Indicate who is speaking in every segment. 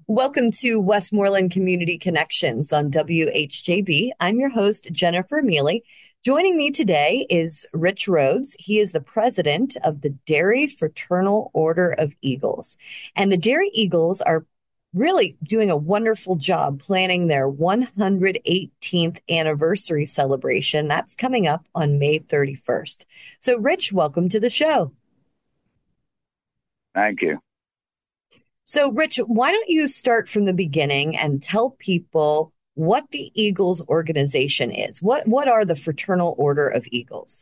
Speaker 1: Welcome to Westmoreland Community Connections on WHJB. I'm your host, Jennifer Mealy. Joining me today is Rich Rhodes. He is the president of the Dairy Fraternal Order of Eagles. And the Dairy Eagles are really doing a wonderful job planning their 118th anniversary celebration. That's coming up on May 31st. So, Rich, welcome to the show.
Speaker 2: Thank you.
Speaker 1: So, Rich, why don't you start from the beginning and tell people what the Eagles organization is? What are the Fraternal Order of Eagles?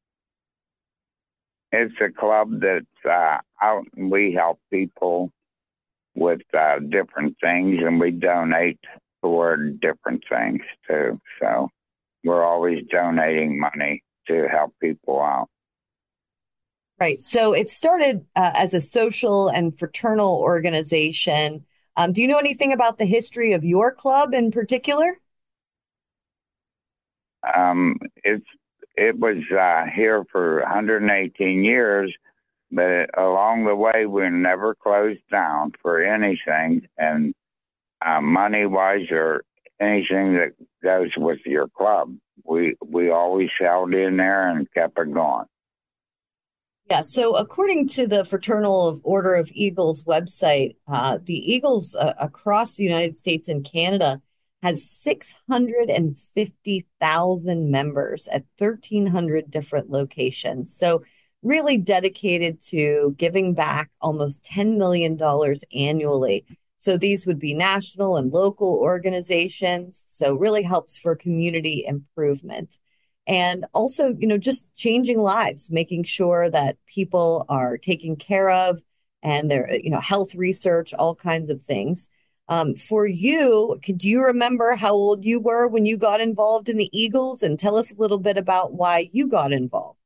Speaker 2: It's a club that's out and we help people with different things and we donate toward different things too. So we're always donating money to help people out.
Speaker 1: Right. So it started as a social and fraternal organization. Do you know anything about the history of your club in particular?
Speaker 2: It's it was here for 118 years, but along the way we never closed down for anything, and money wise or anything that goes with your club, we always held in there and kept it going.
Speaker 1: Yeah, so according to the Fraternal Order of Eagles website, the Eagles across the United States and Canada has 650,000 members at 1,300 different locations. So really dedicated to giving back almost $10 million annually. So these would be national and local organizations. So really helps for community improvement and also just changing lives, making sure that people are taken care of and their health research, all kinds of things. For you, do you remember how old you were when you got involved in the Eagles, and tell us a little bit about why you got involved?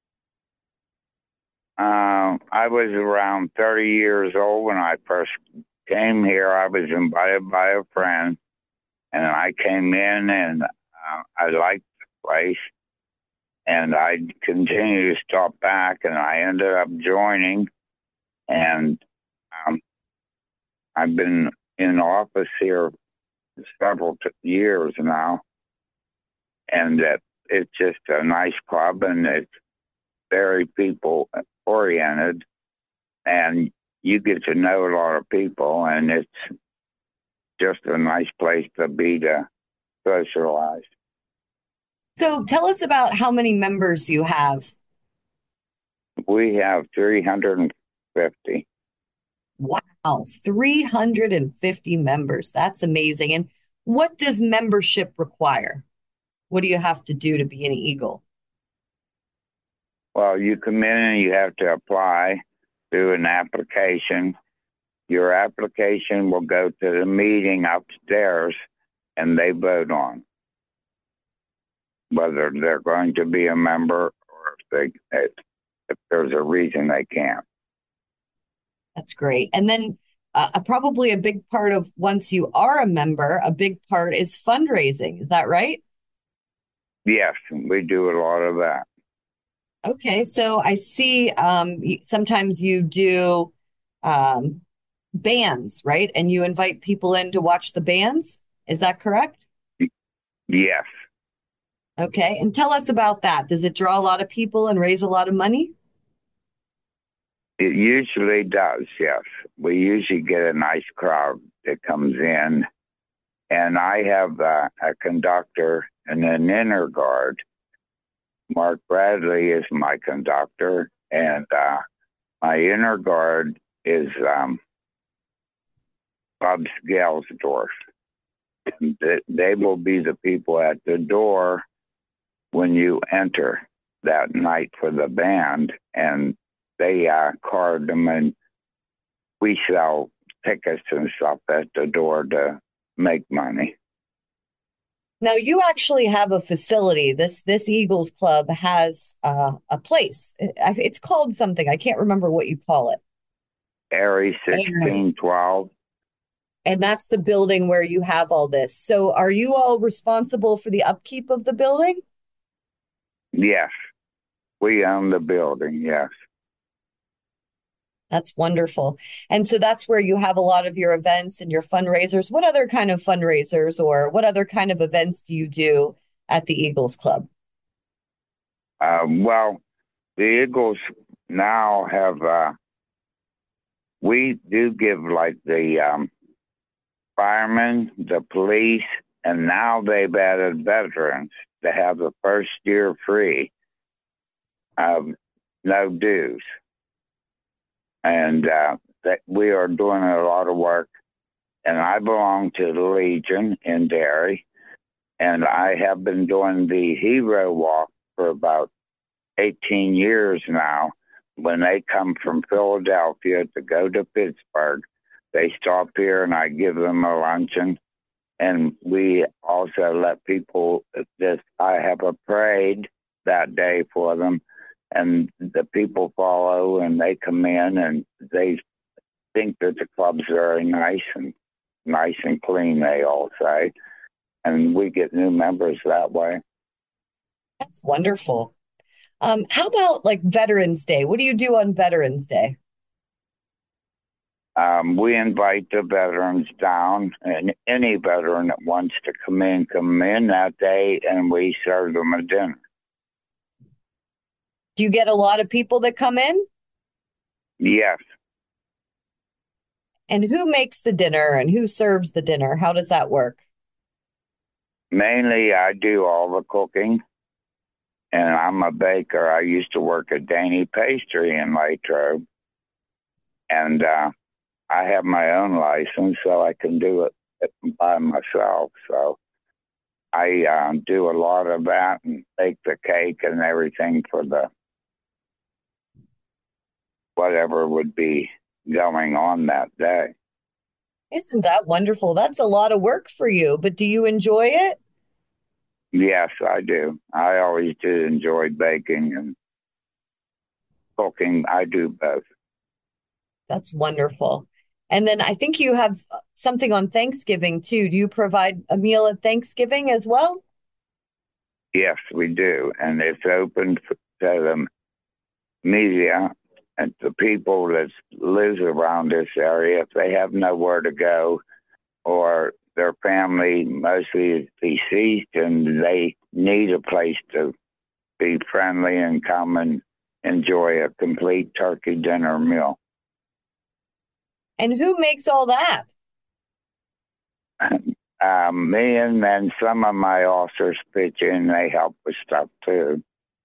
Speaker 2: I was around 30 years old when I first came here. I was invited by a friend, and I came in and I liked the place, and I continued to stop back, and I ended up joining, and um, I've been in office here several years now, and that it's just a nice club, and it's very people oriented, and you get to know a lot of people, and it's just a nice place to be to socialize.
Speaker 1: So tell us about how many members you have.
Speaker 2: We have 350.
Speaker 1: Wow, 350 members. That's amazing. And what does membership require? What do you have to do to be an Eagle?
Speaker 2: Well, you come in and you have to apply through an application. Your application will go to the meeting upstairs, and they vote on whether they're going to be a member or if there's a reason they can't.
Speaker 1: That's great. And then probably a big part of once you are a member, a big part is fundraising. Is that right?
Speaker 2: Yes, we do a lot of that.
Speaker 1: Okay, so I see sometimes you do um, bands, right? And you invite people in to watch the bands. Is that correct?
Speaker 2: Yes,
Speaker 1: Okay, and tell us about that. Does it draw a lot of people and raise a lot of money?
Speaker 2: it usually does. Yes, we usually get a nice crowd that comes in, and I have a conductor and an inner guard. Mark Bradley is my conductor, and my inner guard is Bob Gelsdorf. They will be the people at the door when you enter that night for the band, and they card them, and we sell tickets and stuff at the door to make money.
Speaker 1: Now you actually have a facility. This Eagles Club has a place. It's called something. I can't remember what you call it.
Speaker 2: Area
Speaker 1: And
Speaker 2: 1612.
Speaker 1: and that's the building where you have all this. So are you all responsible for the upkeep of the building?
Speaker 2: Yes, we own the building. Yes.
Speaker 1: That's wonderful. And so that's where you have a lot of your events and your fundraisers. What other kind of fundraisers or what other kind of events do you do at the Eagles Club?
Speaker 2: Well, the Eagles now have, we do give like the firemen, the police, and now they've added veterans to have the first year free, no dues. And that we are doing a lot of work. And I belong to the Legion in Derry, and I have been doing the Hero Walk for about 18 years now. When they come from Philadelphia to go to Pittsburgh, they stop here and I give them a luncheon. And we also let people just, I have a parade that day for them, and the people follow and they come in and they think that the club's very nice and clean, they all say. And we get new members that way.
Speaker 1: That's wonderful. How about like Veterans Day? What do you do on Veterans Day?
Speaker 2: We invite the veterans down, and any veteran that wants to come in that day, and we serve them a dinner.
Speaker 1: Do you get a lot of people that come in?
Speaker 2: Yes,
Speaker 1: And who makes the dinner and who serves the dinner? How does that work?
Speaker 2: mainly I do all the cooking, and I'm a baker. I used to work at Danny Pastry in Latrobe, and I have my own license, so I can do it by myself. So I do a lot of that and bake the cake and everything for the whatever would be going on that day.
Speaker 1: Isn't that wonderful? That's a lot of work for you, but do you enjoy it?
Speaker 2: Yes, I do. I always do enjoy baking and cooking. I do both.
Speaker 1: That's wonderful. And then I think you have something on Thanksgiving too. Do you provide a meal at Thanksgiving as well?
Speaker 2: Yes, we do. And it's open to the media and the people that lives around this area. If they have nowhere to go or their family mostly is deceased and they need a place to be friendly and come and enjoy a complete turkey dinner meal.
Speaker 1: And who makes all that?
Speaker 2: Me and then some of my officers pitch in. They help with stuff too.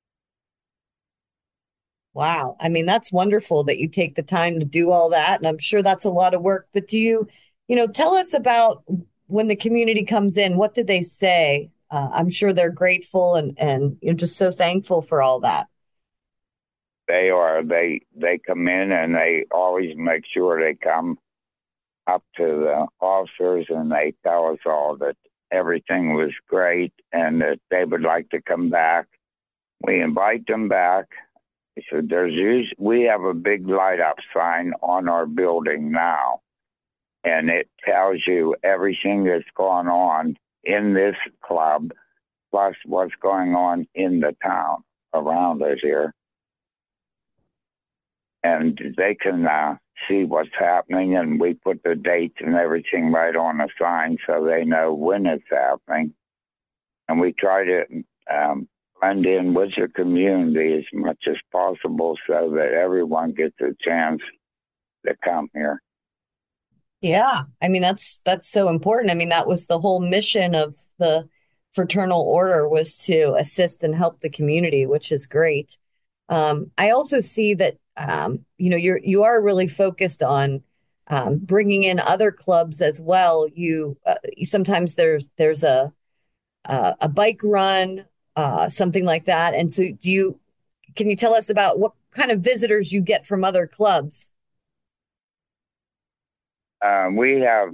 Speaker 1: Wow. I mean, that's wonderful that you take the time to do all that. And I'm sure that's a lot of work. But do you, tell us about when the community comes in, what did they say? I'm sure they're grateful and you're just so thankful for all that.
Speaker 2: They are. They come in and they always make sure they come up to the officers and they tell us all that everything was great and that they would like to come back. We invite them back. So we have a big light up sign on our building now, and it tells you everything that's going on in this club, plus what's going on in the town around us here. And they can see what's happening, and we put the dates and everything right on the sign so they know when it's happening. And we try to blend in with the community as much as possible so that everyone gets a chance to come here.
Speaker 1: Yeah. I mean, that's so important. I mean, that was the whole mission of the fraternal order was to assist and help the community, which is great. I also see that you are really focused on bringing in other clubs as well. Sometimes there's a bike run, something like that. And so, can you tell us about what kind of visitors you get from other clubs?
Speaker 2: We have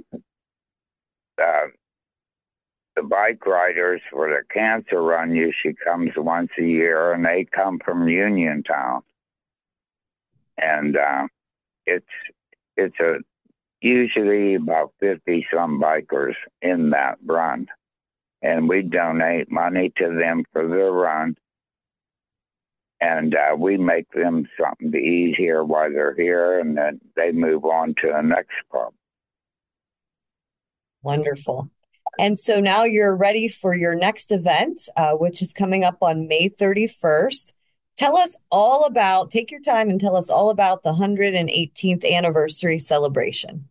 Speaker 2: the bike riders for the cancer run usually comes once a year, and they come from Uniontown, and it's usually about 50 some bikers in that run, and we donate money to them for their run. and we make them something to eat here while they're here, and then they move on to the next club.
Speaker 1: Wonderful. And so now you're ready for your next event, which is coming up on May 31st. Tell us all about, take your time and tell us all about the 118th anniversary celebration.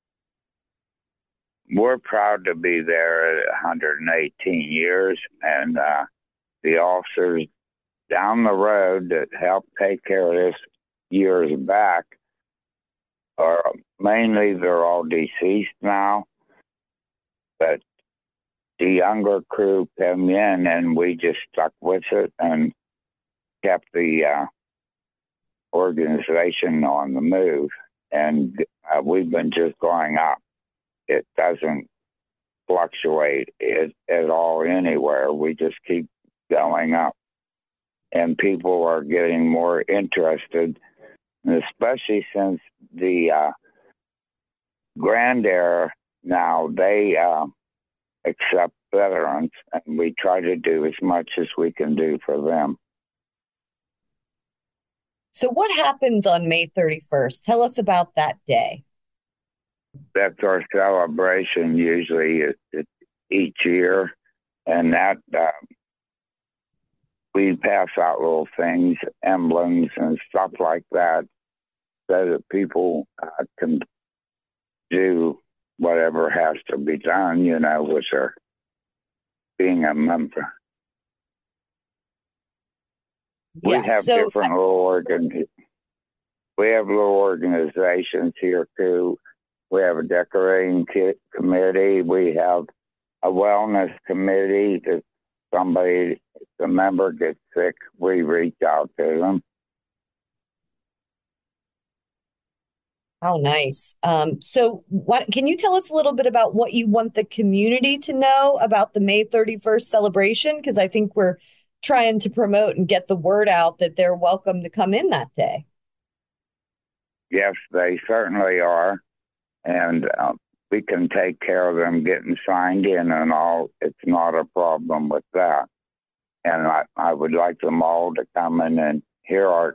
Speaker 2: We're proud to be there at 118 years, and the officers down the road that helped take care of this years back are mainly, they're all deceased now, but the younger crew came in and we just stuck with it and kept the organization on the move. And we've been just going up. It doesn't fluctuate at all anywhere. We just keep going up. And people are getting more interested, especially since the Grand Air now, they accept veterans, and we try to do as much as we can do for them.
Speaker 1: So what happens on May 31st? Tell us about that day.
Speaker 2: That's our celebration usually each year, and that we pass out little things, emblems and stuff like that, so that people can do whatever has to be done, with their being a member. We have different we have little organizations here too. We have a decorating committee. We have a wellness committee. If the member gets sick, we reach out to them.
Speaker 1: Oh, nice. So can you tell us a little bit about what you want the community to know about the May 31st celebration? Because I think we're trying to promote and get the word out that they're welcome to come in that day.
Speaker 2: Yes, they certainly are. And we can take care of them getting signed in and all. It's not a problem with that. And I would like them all to come in and hear our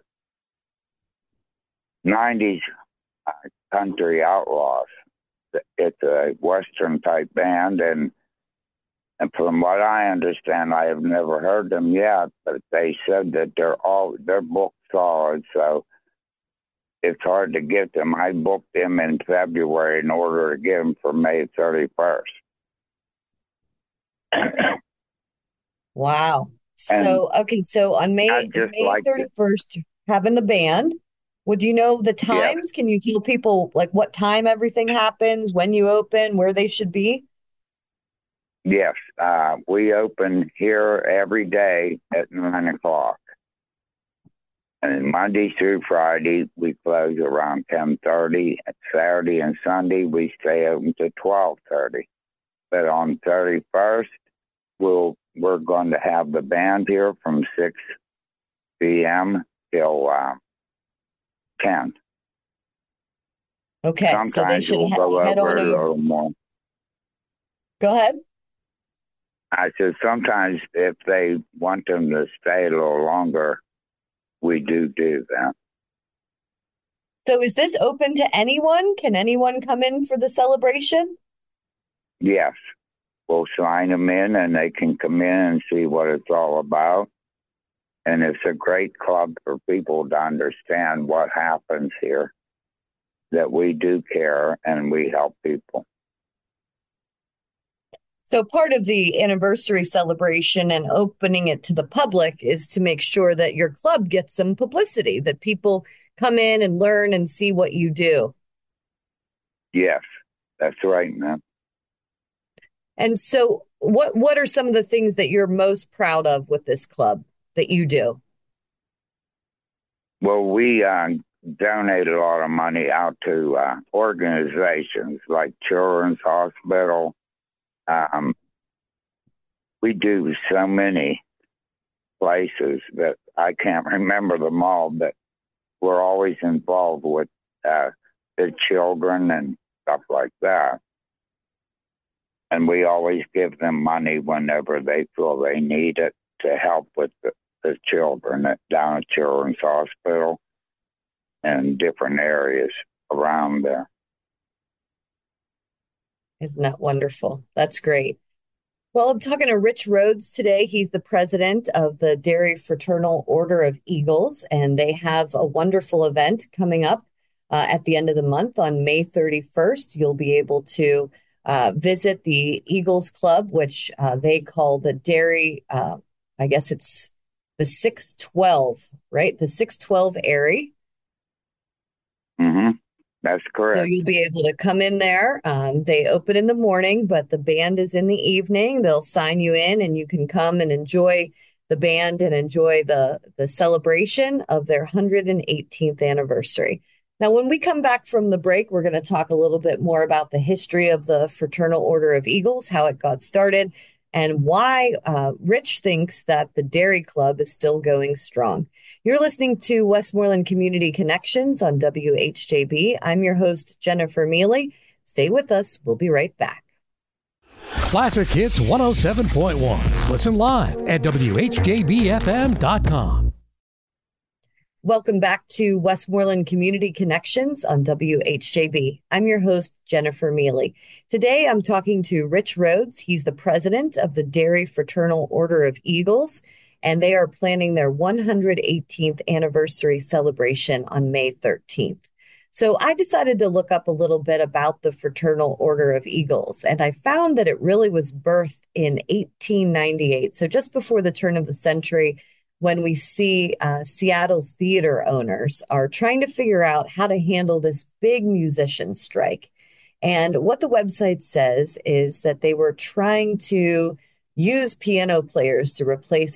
Speaker 2: 90s country outlaws. It's a Western type band, and from what I understand, I have never heard them yet, but they said that they're booked solid, so it's hard to get them. I booked them in February in order to get them for May 31st.
Speaker 1: Wow. So on May 31st, having the band. Would you know the times?
Speaker 2: Yes.
Speaker 1: Can you tell people like what time everything happens, when you open, where they should be?
Speaker 2: Yes. We open here every day at 9 o'clock. And Monday through Friday, we close around 10:30. Saturday and Sunday, we stay open to 12:30. But on 31st, we're going to have the band here from 6 p.m. till 10.
Speaker 1: Okay,
Speaker 2: sometimes
Speaker 1: so they should
Speaker 2: we'll go
Speaker 1: head
Speaker 2: over
Speaker 1: on
Speaker 2: a
Speaker 1: over.
Speaker 2: little more.
Speaker 1: Go ahead.
Speaker 2: I said sometimes if they want them to stay a little longer, we do that.
Speaker 1: So is this open to anyone? Can anyone come in for the celebration?
Speaker 2: Yes. We'll sign them in and they can come in and see what it's all about. And it's a great club for people to understand what happens here, that we do care and we help people.
Speaker 1: So part of the anniversary celebration and opening it to the public is to make sure that your club gets some publicity, that people come in and learn and see what you do.
Speaker 2: Yes, that's right, man.
Speaker 1: And so what are some of the things that you're most proud of with this club that you do?
Speaker 2: Well, we donate a lot of money out to organizations like Children's Hospital. We do so many places that I can't remember them all, but we're always involved with the children and stuff like that. And we always give them money whenever they feel they need it to help with the children down at Children's Hospital and different areas around there.
Speaker 1: Isn't that wonderful? That's great. Well, I'm talking to Rich Rhodes today. He's the president of the Dairy Fraternal Order of Eagles, and they have a wonderful event coming up at the end of the month on May 31st. You'll be able to visit the Eagles Club, which they call the Dairy, I guess it's the 612, right? The 612 Airy.
Speaker 2: Mm-hmm. That's correct.
Speaker 1: So you'll be able to come in there. They open in the morning, but the band is in the evening. They'll sign you in, and you can come and enjoy the band and enjoy the celebration of their 118th anniversary. Now, when we come back from the break, we're going to talk a little bit more about the history of the Fraternal Order of Eagles, how it got started, and why Rich thinks that the Dairy Club is still going strong. You're listening to Westmoreland Community Connections on WHJB. I'm your host, Jennifer Mealy. Stay with us. We'll be right back.
Speaker 3: Classic Hits 107.1. Listen live at WHJBFM.com.
Speaker 1: Welcome back to Westmoreland Community Connections on WHJB. I'm your host, Jennifer Mealy. Today, I'm talking to Rich Rhodes. He's the president of the Dairy Fraternal Order of Eagles, and they are planning their 118th anniversary celebration on May 13th. So I decided to look up a little bit about the Fraternal Order of Eagles, and I found that it really was birthed in 1898, so just before the turn of the century, when we see Seattle's theater owners are trying to figure out how to handle this big musician strike. And what the website says is that they were trying to use piano players to replace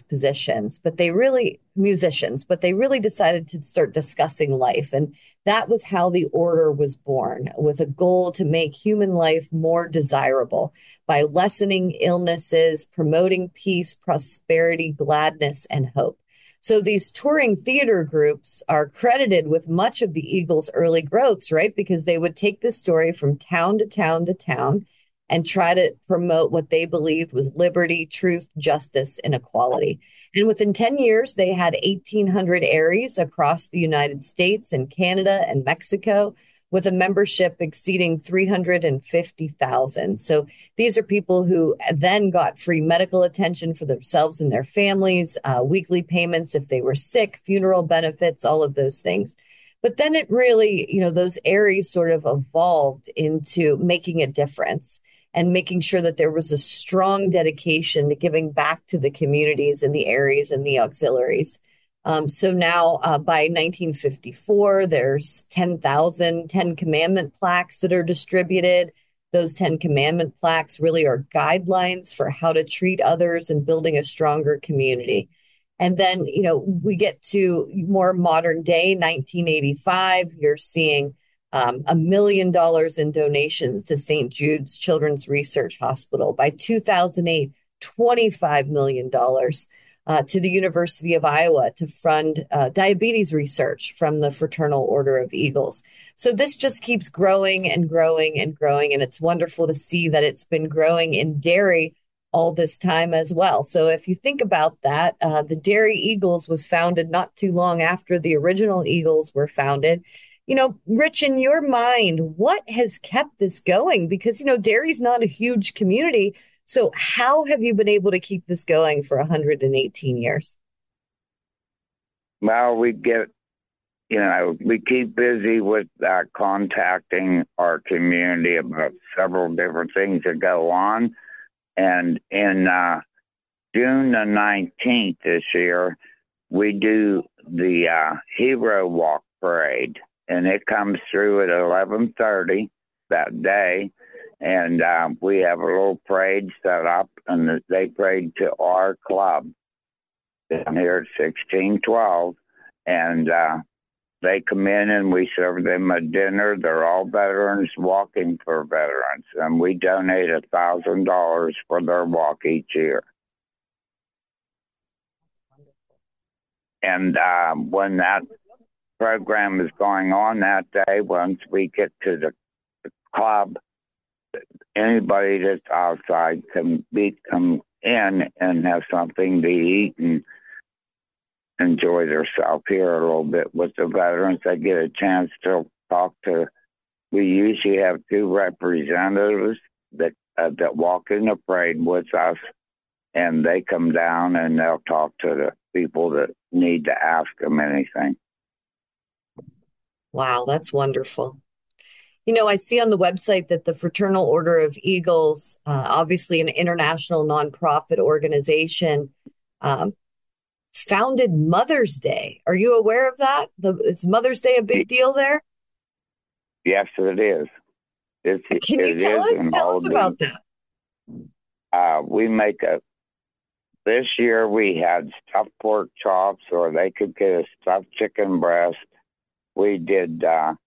Speaker 1: musicians, but they really decided to start discussing life. And that was how the order was born, with a goal to make human life more desirable by lessening illnesses, promoting peace, prosperity, gladness, and hope. So these touring theater groups are credited with much of the Eagles' early growths, right? Because they would take this story from town to town to town and try to promote what they believed was liberty, truth, justice, and equality. And within 10 years, they had 1,800 Aries across the United States and Canada and Mexico, with a membership exceeding 350,000. So these are people who then got free medical attention for themselves and their families, weekly payments if they were sick, funeral benefits, all of those things. But then it really, those Aries sort of evolved into making a difference and making sure that there was a strong dedication to giving back to the communities and the Aries and the auxiliaries. So now by 1954, there's 10,000 Ten Commandment plaques that are distributed. Those 10 Commandment plaques really are guidelines for how to treat others and building a stronger community. And then, we get to more modern day, 1985, you're seeing $1 million in donations to St. Jude's Children's Research Hospital. By 2008, $25 million to the University of Iowa to fund diabetes research from the Fraternal Order of Eagles. So this just keeps growing and growing and growing. And it's wonderful to see that it's been growing in dairy all this time as well. So if you think about that, the Dairy Eagles was founded not too long after the original Eagles were founded. Rich, in your mind, what has kept this going? Because, dairy's not a huge community. So how have you been able to keep this going for 118 years?
Speaker 2: Well, we keep busy with contacting our community about several different things that go on. And in June the 19th this year, we do the Hero Walk Parade. And it comes through at 11:30 that day. And we have a little parade set up, and they parade to our club down here at 1612. And they come in and we serve them a dinner. They're all veterans walking for veterans. And we donate $1,000 for their walk each year. And when that program is going on that day, once we get to the club, anybody that's outside can come in and have something to eat and enjoy themselves here a little bit with the veterans. They get a chance to talk to. We usually have two representatives that walk in the parade with us, and they come down and they'll talk to the people that need to ask them anything.
Speaker 1: Wow, that's wonderful. I see on the website that the Fraternal Order of Eagles, obviously an international nonprofit organization, um, founded Mother's Day. Are you aware of that? Is Mother's Day a big deal there?
Speaker 2: Yes, it is.
Speaker 1: Can you
Speaker 2: It is an
Speaker 1: tell us
Speaker 2: old.
Speaker 1: about that?
Speaker 2: We make This year we had stuffed pork chops, or they could get a stuffed chicken breast. We did a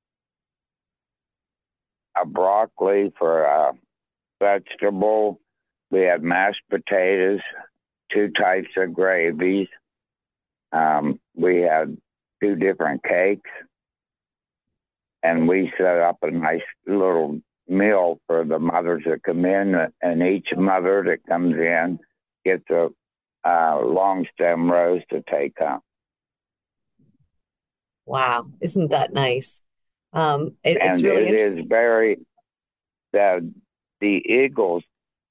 Speaker 2: broccoli for a vegetable. We had mashed potatoes, two types of gravies. We had two different cakes, and we set up a nice little meal for the mothers that come in, and each mother that comes in gets a long stem rose to take home.
Speaker 1: Wow, isn't that nice? It's
Speaker 2: And
Speaker 1: really
Speaker 2: it is
Speaker 1: interesting.
Speaker 2: very, the Eagles,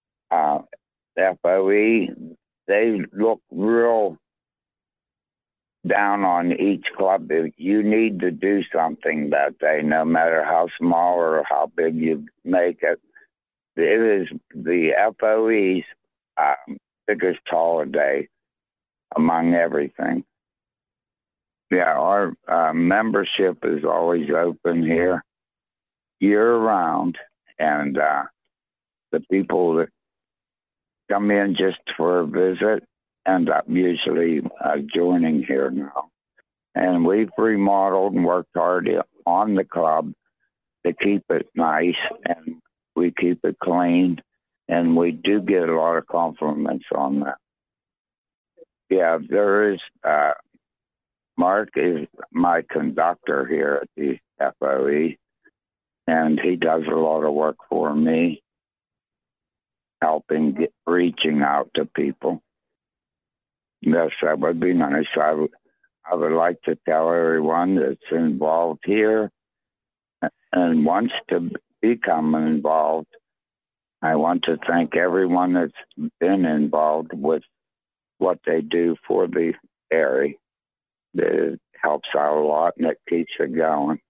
Speaker 2: FOE, they look real down on each club. You need to do something that day, no matter how small or how big you make it. It is the FOE's biggest holiday among everything. Yeah, our membership is always open here year round, and the people that come in just for a visit end up usually joining here now. And we've remodeled and worked hard on the club to keep it nice, and we keep it clean, and we do get a lot of compliments on that. Yeah, there is. Mark is my conductor here at the FOE, and he does a lot of work for me, reaching out to people. Yes, that would be nice. I would like to tell everyone that's involved here and wants to become involved. I want to thank everyone that's been involved with what they do for the area. It helps out a lot, and it keeps it going.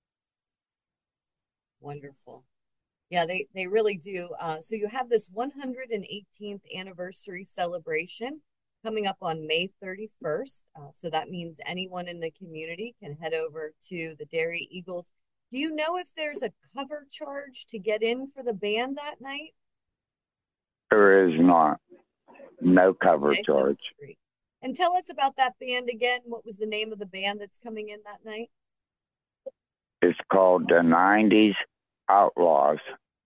Speaker 1: Wonderful. Yeah, they really do. So you have this 118th anniversary celebration coming up on May 31st. So that means anyone in the community can head over to the Derry Eagles. Do you know if there's a cover charge to get in for the band that night?
Speaker 2: There is not. No cover
Speaker 1: Okay, so
Speaker 2: charge.
Speaker 1: it's free. And tell us about that band again. What was the name of the band that's coming in that night?
Speaker 2: It's called the 90s Outlaws.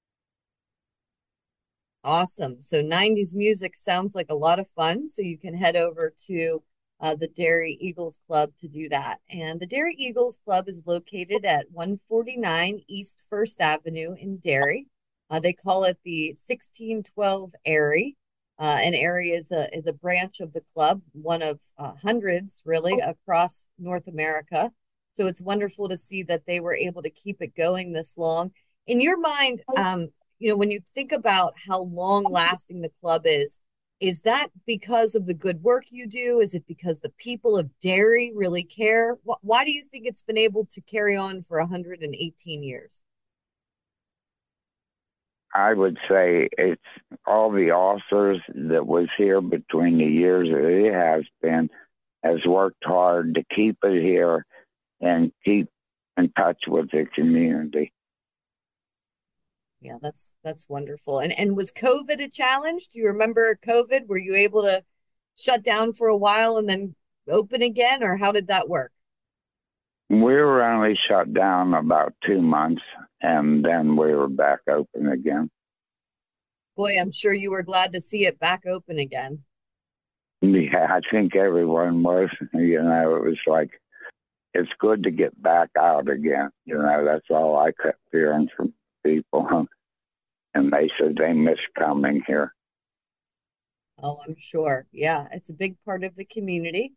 Speaker 1: Awesome. So 90s music sounds like a lot of fun. So you can head over to the Derry Eagles Club to do that. And the Derry Eagles Club is located at 149 East First Avenue in Derry. They call it the 1612 Airy. An Airy is a branch of the club, one of hundreds really across North America. So it's wonderful to see that they were able to keep it going this long. In your mind, when you think about how long lasting the club is that because of the good work you do? Is it because the people of Derry really care? Why do you think it's been able to carry on for 118 years?
Speaker 2: I would say it's all the officers that was here between the years that it has worked hard to keep it here and keep in touch with the community.
Speaker 1: Yeah, that's wonderful. And was COVID a challenge? Do you remember COVID? Were you able to shut down for a while and then open again, or how did that work?
Speaker 2: We were only shut down about 2 months, and then we were back open again.
Speaker 1: Boy, I'm sure you were glad to see it back open again.
Speaker 2: Yeah, I think everyone was. It was like, it's good to get back out again. That's all I kept hearing from people. And they said they miss coming here.
Speaker 1: Oh, I'm sure. Yeah, it's a big part of the community.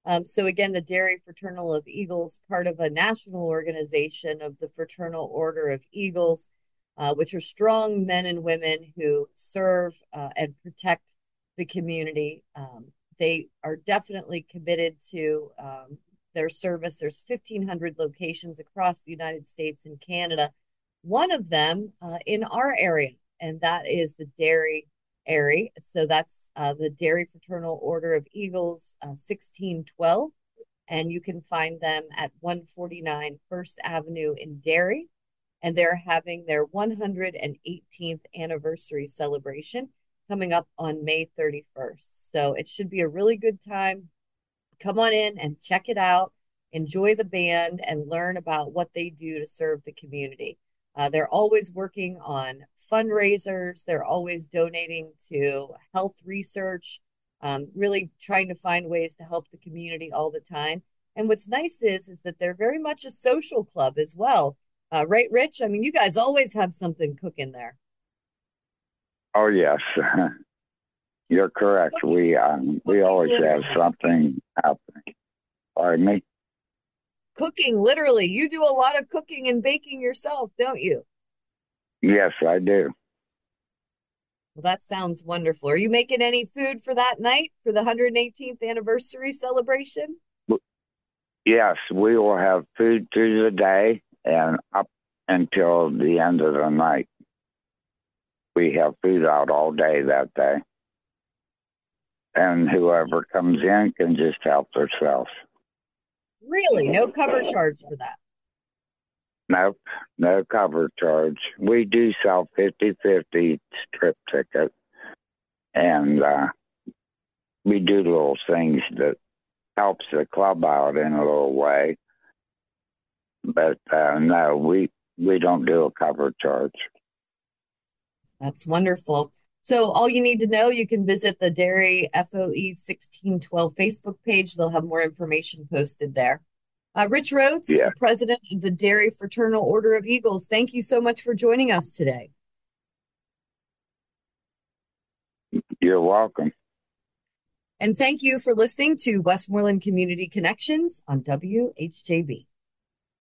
Speaker 1: So again, the Dairy Fraternal of Eagles, part of a national organization of the Fraternal Order of Eagles, which are strong men and women who serve and protect the community. They are definitely committed to their service. There's 1,500 locations across the United States and Canada. One of them in our area, and that is the Dairy area. So that's the Dairy Fraternal Order of Eagles, 1612. And you can find them at 149 First Avenue in Derry. And they're having their 118th anniversary celebration coming up on May 31st. So it should be a really good time. Come on in and check it out. Enjoy the band and learn about what they do to serve the community. They're always working on fundraisers. They're always donating to health research, really trying to find ways to help the community all the time. And what's nice is that they're very much a social club as well. Right, Rich? I mean, you guys always have something cooking there.
Speaker 2: Oh, yes. You're correct. We always
Speaker 1: literally.
Speaker 2: have something happening. Pardon me?
Speaker 1: Cooking, literally. You do a lot of cooking and baking yourself, don't you?
Speaker 2: Yes, I do.
Speaker 1: Well, that sounds wonderful. Are you making any food for that night for the 118th anniversary celebration?
Speaker 2: Yes, we will have food through the day and up until the end of the night. We have food out all day that day. And whoever comes in can just help themselves.
Speaker 1: Really? No cover charge for that?
Speaker 2: Nope, no cover charge. We do sell 50/50 strip ticket, and we do little things that helps the club out in a little way. But no, we don't do a cover charge.
Speaker 1: That's wonderful. So all you need to know, you can visit the Dairy FOE 1612 Facebook page. They'll have more information posted there. Rich Rhodes,
Speaker 2: Yeah.
Speaker 1: the president of the Dairy Fraternal Order of Eagles, thank you so much for joining us today.
Speaker 2: You're welcome.
Speaker 1: And thank you for listening to Westmoreland Community Connections on WHJB.